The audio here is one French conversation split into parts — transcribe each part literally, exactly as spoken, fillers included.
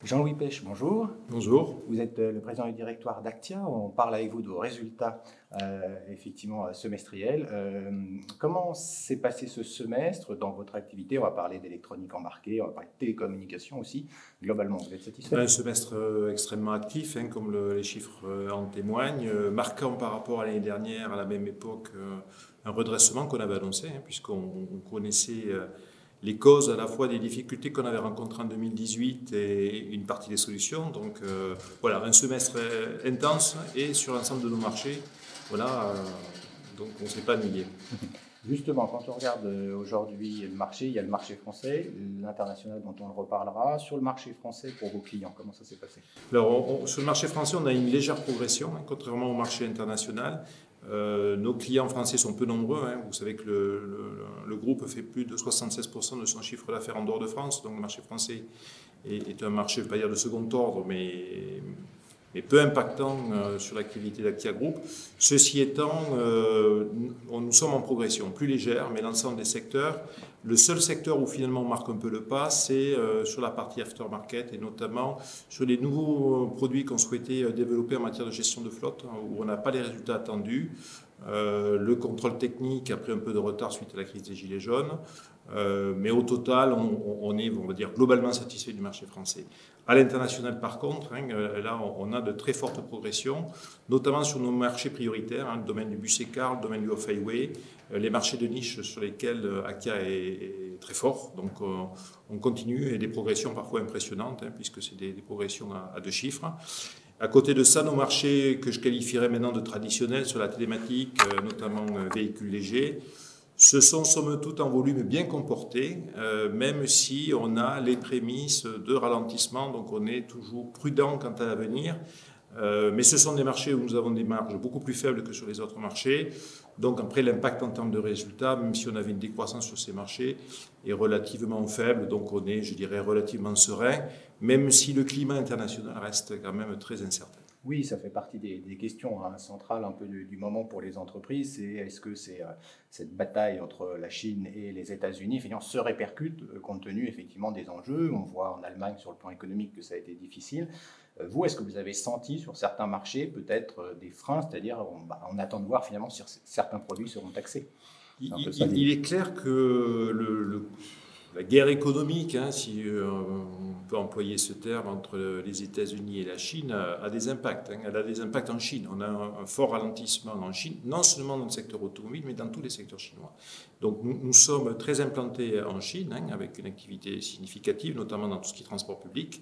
Jean-Louis Pêche, bonjour. Bonjour. Vous êtes euh, le président du directoire d'Actia. On parle avec vous de vos résultats euh, effectivement euh, semestriels. Euh, comment s'est passé ce semestre dans votre activité? On va parler d'électronique embarquée, on va parler de télécommunications aussi. Globalement, vous êtes satisfait? Un semestre euh, extrêmement actif, hein, comme le- les chiffres euh, en témoignent, euh, marquant par rapport à l'année dernière, à la même époque, euh, un redressement qu'on avait annoncé, hein, puisqu'on on connaissait euh, les causes à la fois des difficultés qu'on avait rencontrées en deux mille dix-huit et une partie des solutions. Donc euh, voilà, un semestre euh, intense et sur l'ensemble de nos marchés. Voilà, euh, donc on ne s'est pas ennuyé. Justement, quand on regarde euh, aujourd'hui le marché, il y a le marché français, l'international dont on le reparlera. Sur le marché français, pour vos clients, comment ça s'est passé? Alors, on- on- sur le marché français, on a une légère progression, hein, contrairement au marché international. Euh, nos clients français sont peu nombreux, hein. Vous savez que le, le- le groupe fait plus de soixante-seize pour cent de son chiffre d'affaires en dehors de France. Donc le marché français est, est un marché, je ne vais pas dire de second ordre, mais, mais peu impactant euh, sur l'activité d'Actia Group. Ceci étant, euh, nous, nous sommes en progression plus légère, mais l'ensemble des secteurs. Le seul secteur où finalement on marque un peu le pas, c'est euh, sur la partie aftermarket et notamment sur les nouveaux produits qu'on souhaitait développer en matière de gestion de flotte, hein, où on n'a pas les résultats attendus. Euh, le contrôle technique a pris un peu de retard suite à la crise des Gilets jaunes. Euh, mais au total, on, on est, on va dire, globalement satisfait du marché français. À l'international, par contre, hein, là, on a de très fortes progressions, notamment sur nos marchés prioritaires, hein, le domaine du bus écar, le domaine du off-highway, euh, les marchés de niche sur lesquels euh, Actia est, est très fort. Donc, euh, on continue et des progressions parfois impressionnantes, hein, puisque c'est des, des progressions à, à deux chiffres. À côté de ça, nos marchés que je qualifierais maintenant de traditionnels sur la télématique, euh, notamment euh, véhicules légers, se sont somme toute en volume bien comportés, euh, même si on a les prémices de ralentissement, donc on est toujours prudent quant à l'avenir. Euh, mais ce sont des marchés où nous avons des marges beaucoup plus faibles que sur les autres marchés. Donc après, l'impact en termes de résultats, même si on avait une décroissance sur ces marchés, est relativement faible. Donc on est, je dirais, relativement serein, même si le climat international reste quand même très incertain. Oui, ça fait partie des, des questions hein, centrales un peu du, du moment pour les entreprises. C'est est-ce que c'est euh, cette bataille entre la Chine et les États-Unis finalement se répercute euh, compte tenu effectivement des enjeux. On voit en Allemagne sur le plan économique que ça a été difficile. Euh, vous, est-ce que vous avez senti sur certains marchés peut-être euh, des freins, c'est-à-dire on, bah, on attend de voir finalement si certains produits seront taxés. C'est un peu Il, ça il- il l'idée. est clair que le, le- la guerre économique, hein, si euh, on peut employer ce terme, entre les États-Unis et la Chine, a, a des impacts. Hein. Elle a des impacts en Chine. On a un, un fort ralentissement en Chine, non seulement dans le secteur automobile, mais dans tous les secteurs chinois. Donc nous, nous sommes très implantés en Chine, hein, avec une activité significative, notamment dans tout ce qui est transport public.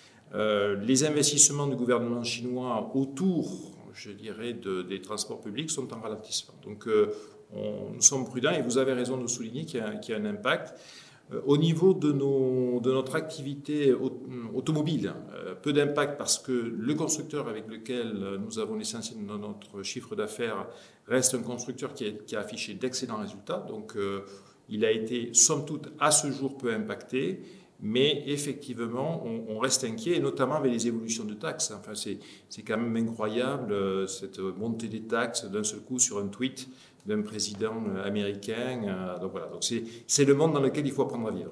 Euh, les investissements du gouvernement chinois autour, je dirais, de, des transports publics sont en ralentissement. Donc euh, on, nous sommes prudents et vous avez raison de souligner qu'il y a, qu'il y a un impact. Euh, au niveau de, nos, de notre activité automobile, euh, peu d'impact parce que le constructeur avec lequel nous avons l'essentiel de notre chiffre d'affaires reste un constructeur qui, est, qui a affiché d'excellents résultats. Donc euh, il a été, somme toute, à ce jour peu impacté. Mais effectivement, on, on, reste inquiet, et notamment avec les évolutions de taxes. Enfin, c'est, c'est quand même incroyable, euh, cette montée des taxes d'un seul coup sur un tweet d'un président américain. Euh, donc voilà, donc c'est, c'est le monde dans lequel il faut apprendre à vivre.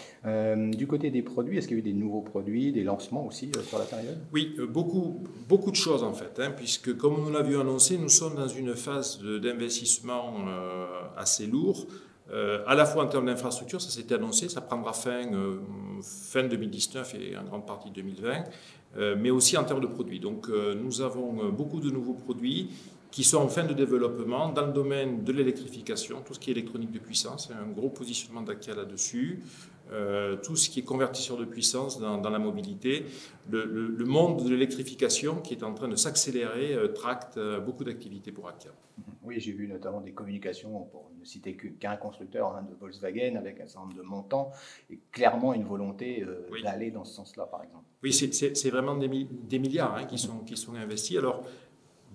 Euh, du côté des produits, est-ce qu'il y a eu des nouveaux produits, des lancements aussi euh, sur la période? Oui, euh, beaucoup, beaucoup de choses en fait, hein, puisque comme nous l'avions annoncé, nous sommes dans une phase de, d'investissement euh, assez lourd. Euh, à la fois en termes d'infrastructure, ça s'était annoncé, ça prendra fin euh, fin deux mille dix-neuf et en grande partie deux mille vingt, euh, mais aussi en termes de produits. Donc euh, nous avons euh, beaucoup de nouveaux produits qui sont en fin de développement dans le domaine de l'électrification, tout ce qui est électronique de puissance, il y a un gros positionnement d'Actia là-dessus, euh, tout ce qui est convertisseur de puissance dans, dans la mobilité. Le, le, le monde de l'électrification qui est en train de s'accélérer euh, tracte euh, beaucoup d'activités pour Actia. Oui, j'ai vu notamment des communications, pour ne citer qu'un constructeur hein, de Volkswagen, avec un certain nombre de montants, et clairement une volonté euh, Oui. d'aller dans ce sens-là, par exemple. Oui, c'est, c'est, c'est vraiment des, des milliards hein, qui, sont, qui sont investis. Alors,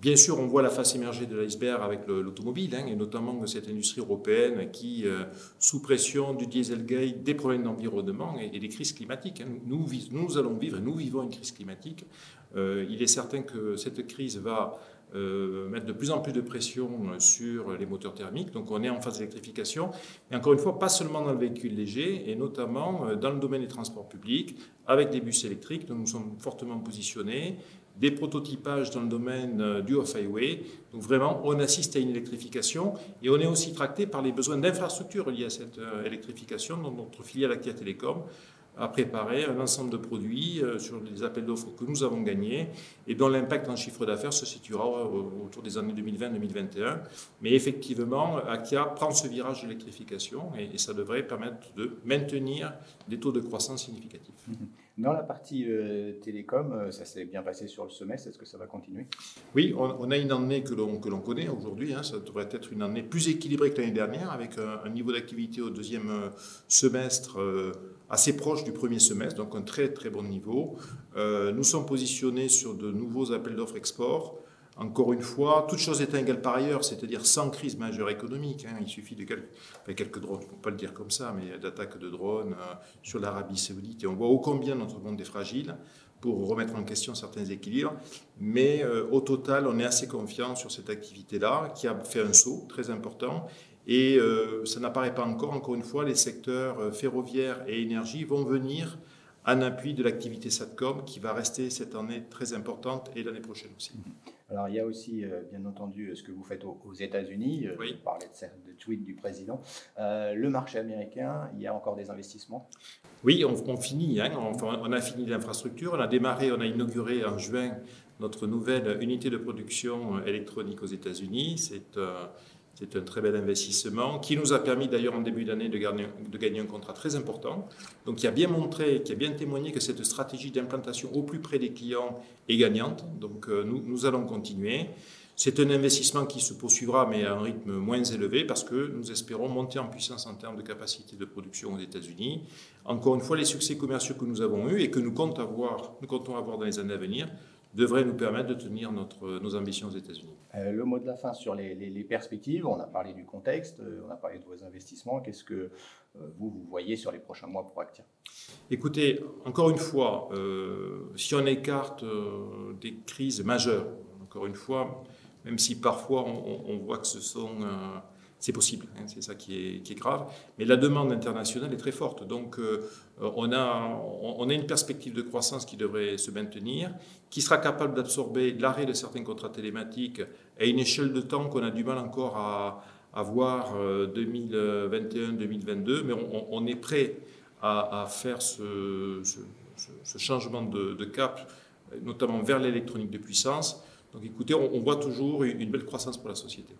Bien sûr, on voit la face émergée de l'iceberg avec l'automobile, hein, et notamment cette industrie européenne qui, euh, sous pression du Dieselgate, des problèmes d'environnement et, et des crises climatiques. Hein. Nous, nous allons vivre, et nous vivons une crise climatique. Euh, il est certain que cette crise va euh, mettre de plus en plus de pression sur les moteurs thermiques. Donc on est en phase d'électrification. Et encore une fois, pas seulement dans le véhicule léger, et notamment dans le domaine des transports publics, avec des bus électriques, dont nous sommes fortement positionnés, des prototypages dans le domaine du off-highway. Donc vraiment, on assiste à une électrification et on est aussi tracté par les besoins d'infrastructures liés à cette électrification. Donc notre filiale Actia Telecom a préparé un ensemble de produits sur les appels d'offres que nous avons gagnés et dont l'impact en chiffre d'affaires se situera autour des années deux mille vingt deux mille vingt et un. Mais effectivement, Actia prend ce virage de l'électrification et ça devrait permettre de maintenir des taux de croissance significatifs. Dans la partie euh, télécom, ça s'est bien passé sur le semestre, est-ce que ça va continuer? Oui, on, on a une année que l'on que l'on connaît aujourd'hui, hein, ça devrait être une année plus équilibrée que l'année dernière, avec un, un niveau d'activité au deuxième semestre euh, assez proche du premier semestre, donc un très très bon niveau. Euh, nous sommes positionnés sur de nouveaux appels d'offres export. Encore une fois, toute chose étant égale par ailleurs, c'est-à-dire sans crise majeure économique, hein, il suffit de quelques, enfin quelques drones, on ne peut pas le dire comme ça, mais d'attaques de drones euh, sur l'Arabie Saoudite, et on voit ô combien notre monde est fragile pour remettre en question certains équilibres. Mais euh, au total, on est assez confiant sur cette activité-là, qui a fait un saut très important. Et euh, ça n'apparaît pas encore, encore une fois, les secteurs ferroviaires et énergie vont venir en appui de l'activité SATCOM, qui va rester cette année très importante et l'année prochaine aussi. Alors, il y a aussi, euh, bien entendu, ce que vous faites aux, aux États-Unis. Euh, oui. Vous parlez de, de tweet du président. Euh, le marché américain, il y a encore des investissements? Oui, on, on finit. Hein, on, on a fini l'infrastructure. On a démarré, on a inauguré en juin notre nouvelle unité de production électronique aux États-Unis. C'est euh, C'est un très bel investissement qui nous a permis d'ailleurs en début d'année de gagner, de gagner un contrat très important. Donc qui a bien montré, qui a bien témoigné que cette stratégie d'implantation au plus près des clients est gagnante. Donc euh, nous, nous allons continuer. C'est un investissement qui se poursuivra mais à un rythme moins élevé parce que nous espérons monter en puissance en termes de capacité de production aux États-Unis. Encore une fois, les succès commerciaux que nous avons eus et que nous comptons avoir, nous comptons avoir dans les années à venir devrait nous permettre de tenir notre, nos ambitions aux États-Unis. Euh, le mot de la fin sur les, les, les perspectives, on a parlé du contexte, on a parlé de vos investissements. Qu'est-ce que euh, vous, vous voyez sur les prochains mois pour Actia? Écoutez, encore une fois, euh, si on écarte euh, des crises majeures, encore une fois, même si parfois on, on voit que ce sont... Euh, c'est possible, hein, c'est ça qui est, qui est grave. Mais la demande internationale est très forte. Donc, euh, on, a, on a une perspective de croissance qui devrait se maintenir, qui sera capable d'absorber l'arrêt de certains contrats télématiques à une échelle de temps qu'on a du mal encore à, à voir euh, deux mille vingt et un deux mille vingt-deux. Mais on, on est prêt à, à faire ce, ce, ce changement de, de cap, notamment vers l'électronique de puissance. Donc, écoutez, on, on voit toujours une belle croissance pour la société.